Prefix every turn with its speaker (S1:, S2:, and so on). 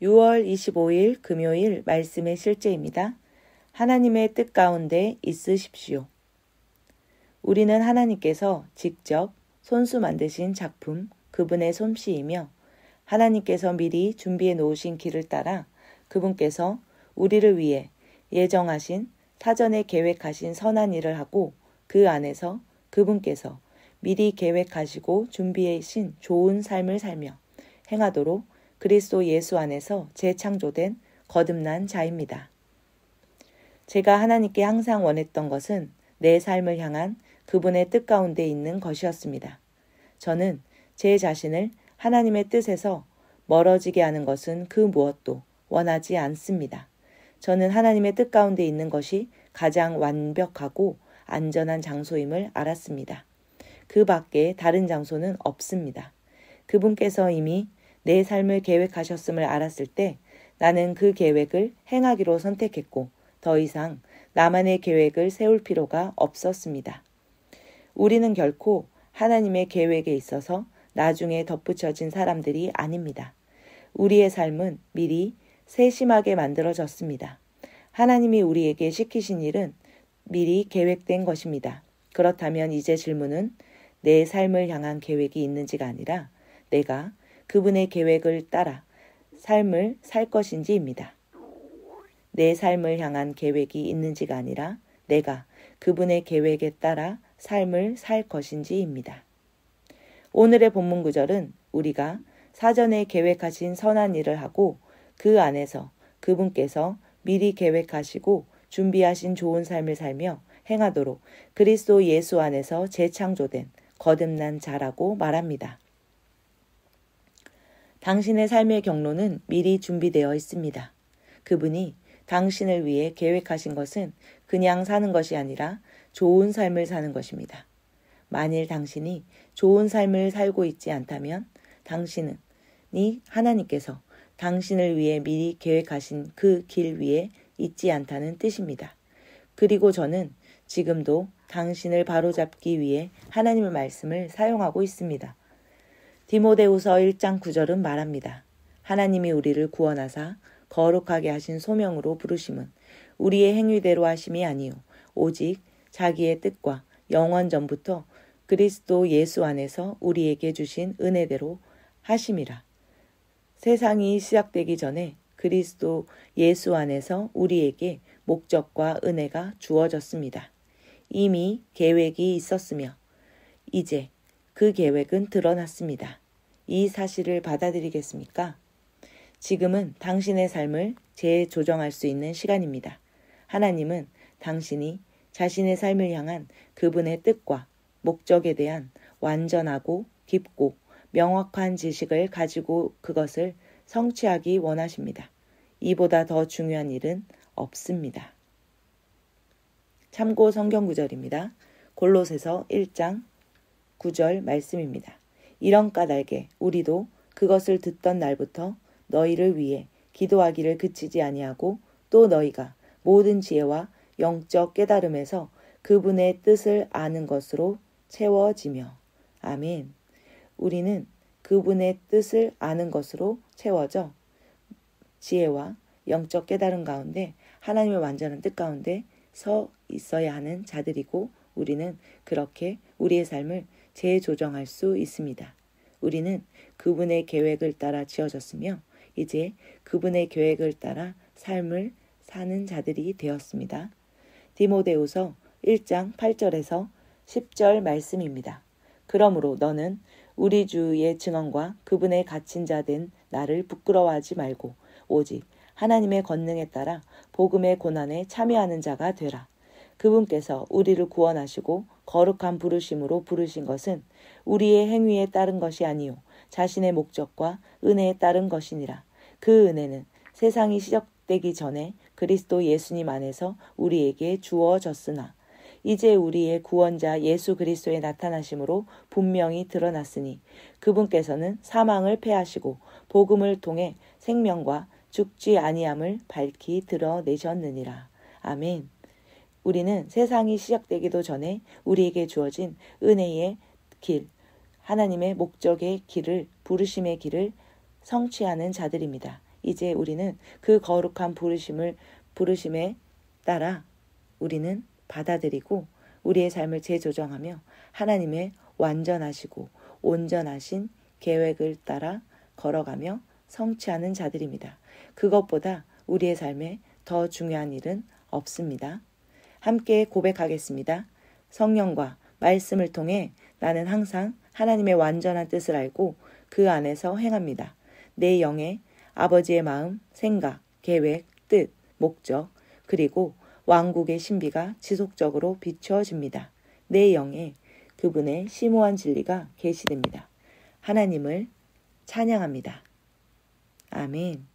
S1: 6월 25일 금요일 말씀의 실제입니다. 하나님의 뜻 가운데 있으십시오. 우리는 하나님께서 직접 손수 만드신 작품, 그분의 솜씨이며 하나님께서 미리 준비해 놓으신 길을 따라 그분께서 우리를 위해 예정하신 사전에 계획하신 선한 일을 하고 그 안에서 그분께서 미리 계획하시고 준비하신 좋은 삶을 살며 행하도록 그리스도 예수 안에서 재창조된 거듭난 자입니다. 제가 하나님께 항상 원했던 것은 내 삶을 향한 그분의 뜻 가운데 있는 것이었습니다. 저는 제 자신을 하나님의 뜻에서 멀어지게 하는 것은 그 무엇도 원하지 않습니다. 저는 하나님의 뜻 가운데 있는 것이 가장 완벽하고 안전한 장소임을 알았습니다. 그 밖에 다른 장소는 없습니다. 그분께서 이미 내 삶을 계획하셨음을 알았을 때 나는 그 계획을 행하기로 선택했고 더 이상 나만의 계획을 세울 필요가 없었습니다. 우리는 결코 하나님의 계획에 있어서 나중에 덧붙여진 사람들이 아닙니다. 우리의 삶은 미리 세심하게 만들어졌습니다. 하나님이 우리에게 시키신 일은 미리 계획된 것입니다. 그렇다면 이제 질문은 내 삶을 향한 계획이 있는지가 아니라 내가 그분의 계획을 따라 삶을 살 것인지입니다. 내 삶을 향한 계획이 있는지가 아니라 내가 그분의 계획에 따라 삶을 살 것인지입니다. 오늘의 본문 구절은 우리가 사전에 계획하신 선한 일을 하고 그 안에서 그분께서 미리 계획하시고 준비하신 좋은 삶을 살며 행하도록 그리스도 예수 안에서 재창조된 거듭난 자라고 말합니다. 당신의 삶의 경로는 미리 준비되어 있습니다. 그분이 당신을 위해 계획하신 것은 그냥 사는 것이 아니라 좋은 삶을 사는 것입니다. 만일 당신이 좋은 삶을 살고 있지 않다면 당신이 하나님께서 당신을 위해 미리 계획하신 그 길 위에 있지 않다는 뜻입니다. 그리고 저는 지금도 당신을 바로잡기 위해 하나님의 말씀을 사용하고 있습니다. 디모데후서 1장 9절은 말합니다. 하나님이 우리를 구원하사 거룩하게 하신 소명으로 부르심은 우리의 행위대로 하심이 아니요 오직 자기의 뜻과 영원 전부터 그리스도 예수 안에서 우리에게 주신 은혜대로 하심이라. 세상이 시작되기 전에 그리스도 예수 안에서 우리에게 목적과 은혜가 주어졌습니다. 이미 계획이 있었으며 이제 그 계획은 드러났습니다. 이 사실을 받아들이겠습니까? 지금은 당신의 삶을 재조정할 수 있는 시간입니다. 하나님은 당신이 자신의 삶을 향한 그분의 뜻과 목적에 대한 완전하고 깊고 명확한 지식을 가지고 그것을 성취하기 원하십니다. 이보다 더 중요한 일은 없습니다. 참고 성경 구절입니다. 골로새서 1장 9절 말씀입니다. 이런 까닭에 우리도 그것을 듣던 날부터 너희를 위해 기도하기를 그치지 아니하고 또 너희가 모든 지혜와 영적 깨달음에서 그분의 뜻을 아는 것으로 채워지며. 아멘. 우리는 그분의 뜻을 아는 것으로 채워져 지혜와 영적 깨달음 가운데 하나님의 완전한 뜻 가운데 서 있어야 하는 자들이고 우리는 그렇게 우리의 삶을 재조정할 수 있습니다. 우리는 그분의 계획을 따라 지어졌으며 이제 그분의 계획을 따라 삶을 사는 자들이 되었습니다. 디모데후서 1장 8절에서 10절 말씀입니다. 그러므로 너는 우리 주의 증언과 그분의 갇힌 자 된 나를 부끄러워하지 말고 오직 하나님의 권능에 따라 복음의 고난에 참여하는 자가 되라. 그분께서 우리를 구원하시고 거룩한 부르심으로 부르신 것은 우리의 행위에 따른 것이 아니요 자신의 목적과 은혜에 따른 것이니라. 그 은혜는 세상이 시작되기 전에 그리스도 예수님 안에서 우리에게 주어졌으나 이제 우리의 구원자 예수 그리스도의 나타나심으로 분명히 드러났으니 그분께서는 사망을 패하시고 복음을 통해 생명과 죽지 아니함을 밝히 드러내셨느니라. 아멘. 우리는 세상이 시작되기도 전에 우리에게 주어진 은혜의 길, 하나님의 목적의 길을, 부르심의 길을 성취하는 자들입니다. 이제 우리는 그 거룩한 부르심에 따라 우리는 받아들이고 우리의 삶을 재조정하며 하나님의 완전하시고 온전하신 계획을 따라 걸어가며 성취하는 자들입니다. 그것보다 우리의 삶에 더 중요한 일은 없습니다. 함께 고백하겠습니다. 성령과 말씀을 통해 나는 항상 하나님의 완전한 뜻을 알고 그 안에서 행합니다. 내 영에 아버지의 마음, 생각, 계획, 뜻, 목적, 그리고 왕국의 신비가 지속적으로 비추어집니다. 내 영에 그분의 심오한 진리가 계시됩니다. 하나님을 찬양합니다. 아멘.